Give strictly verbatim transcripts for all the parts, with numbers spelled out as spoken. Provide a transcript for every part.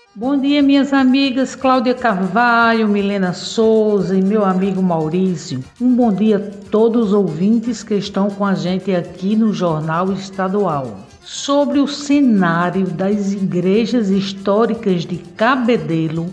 Bom dia, minhas amigas Cláudia Carvalho, Milena Souza e meu amigo Maurício. Um bom dia a todos os ouvintes que estão com a gente aqui no Jornal Estadual. Sobre o cenário das igrejas históricas de Cabedelo,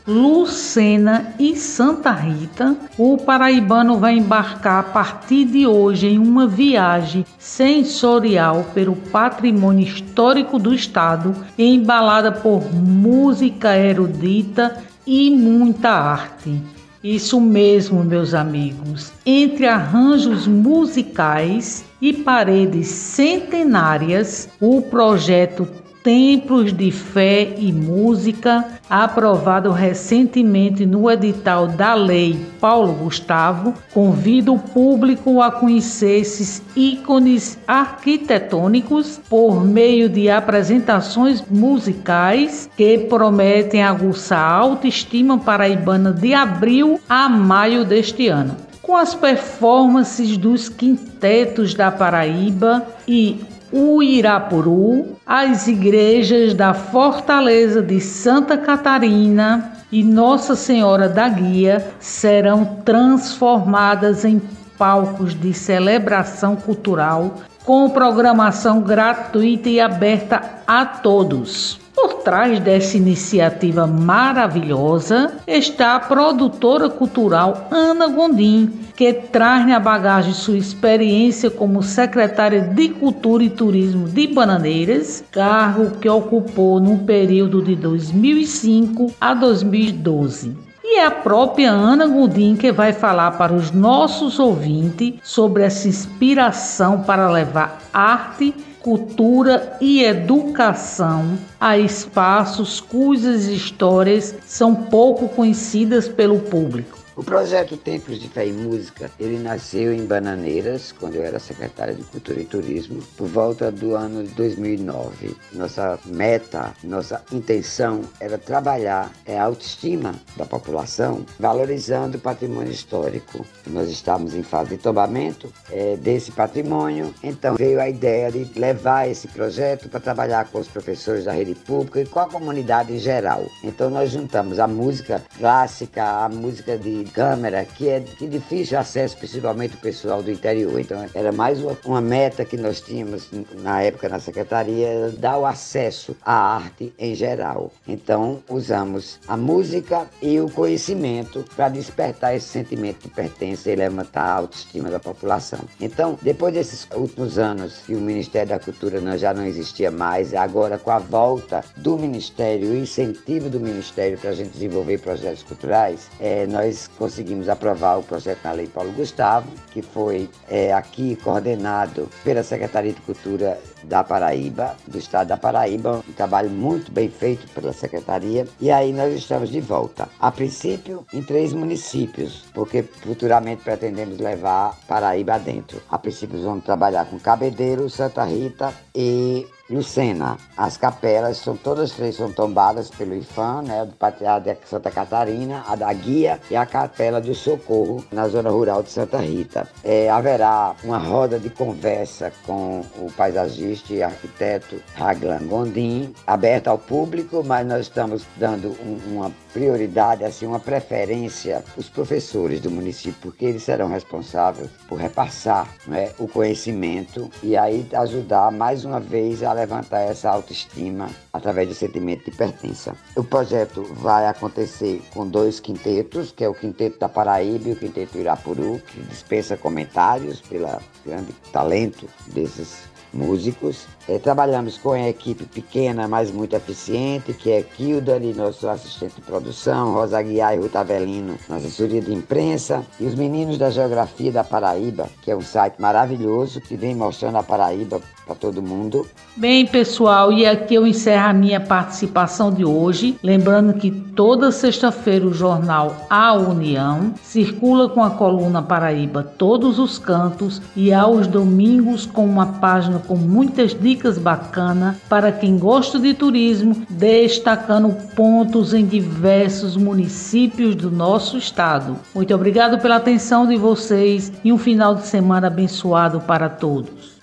Lucena e Santa Rita, o paraibano vai embarcar a partir de hoje em uma viagem sensorial pelo patrimônio histórico do estado, embalada por música erudita e muita arte. Isso mesmo, meus amigos. Entre arranjos musicais e paredes centenárias, o projeto Templos de Fé e Música, aprovado recentemente no edital da Lei Paulo Gustavo, convida o público a conhecer esses ícones arquitetônicos por meio de apresentações musicais que prometem aguçar a autoestima paraibana de abril a maio deste ano. Com as performances dos quintetos da Paraíba e o Irapuru, as igrejas da Fortaleza de Santa Catarina e Nossa Senhora da Guia serão transformadas em palcos de celebração cultural com programação gratuita e aberta a todos. Por trás dessa iniciativa maravilhosa está a produtora cultural Ana Gondim, que traz na bagagem sua experiência como secretária de Cultura e Turismo de Bananeiras, cargo que ocupou no período de dois mil e cinco a dois mil e doze. E é a própria Ana Gondim que vai falar para os nossos ouvintes sobre essa inspiração para levar arte, cultura e educação a espaços cujas histórias são pouco conhecidas pelo público. O projeto Templos de Fé e Música, ele nasceu em Bananeiras, quando eu era secretária de Cultura e Turismo, por volta do ano de dois mil e nove. Nossa meta, nossa intenção era trabalhar a autoestima da população, valorizando o patrimônio histórico. Nós estávamos em fase de tombamento é, desse patrimônio, então veio a ideia de levar esse projeto para trabalhar com os professores da rede pública e com a comunidade em geral. Então nós juntamos a música clássica, a música de câmara, que é de difícil acesso, principalmente o pessoal do interior. Então era mais uma, uma meta que nós tínhamos na época na secretaria, dar o acesso à arte em geral. Então usamos a música e o conhecimento para despertar esse sentimento de pertença e levantar a autoestima da população. Então, depois desses últimos anos que o Ministério da Cultura não, já não existia mais, agora com a volta do Ministério, o incentivo do Ministério para a gente desenvolver projetos culturais, é, nós conseguimos aprovar o projeto na Lei Paulo Gustavo, que foi é, aqui coordenado pela Secretaria de Cultura da Paraíba, do estado da Paraíba, um trabalho muito bem feito pela Secretaria, e aí nós estamos de volta. A princípio, em três municípios, porque futuramente pretendemos levar Paraíba adentro. A princípio, vamos trabalhar com Cabedelo, Santa Rita e Lucena. As capelas são todas três são tombadas pelo IFAM, né, do Patriarca de Santa Catarina, a da Guia e a Capela do Socorro, na zona rural de Santa Rita. É, haverá uma roda de conversa com o paisagista e arquiteto Raglan Gondim, aberta ao público, mas nós estamos dando um, uma prioridade, assim, uma preferência os professores do município, porque eles serão responsáveis por repassar, né, o conhecimento e aí ajudar mais uma vez a levantar essa autoestima através do sentimento de pertença. O projeto vai acontecer com dois quintetos, que é o Quinteto da Paraíba e o Quinteto Irapuru, que dispensa comentários pelo grande talento desses músicos. É, trabalhamos com a equipe pequena, mas muito eficiente, que é Kilda, nosso assistente de produção, Rosa Guiar e Ruth Avelino, na assessoria de imprensa, e os meninos da Geografia da Paraíba, que é um site maravilhoso que vem mostrando a Paraíba para todo mundo. Bem, pessoal, e aqui eu encerro a minha participação de hoje, lembrando que toda sexta-feira o jornal A União circula com a coluna Paraíba Todos os Cantos e aos domingos com uma página com muitas dicas bacanas para quem gosta de turismo, destacando pontos em diversos municípios do nosso estado. Muito obrigado pela atenção de vocês e um final de semana abençoado para todos.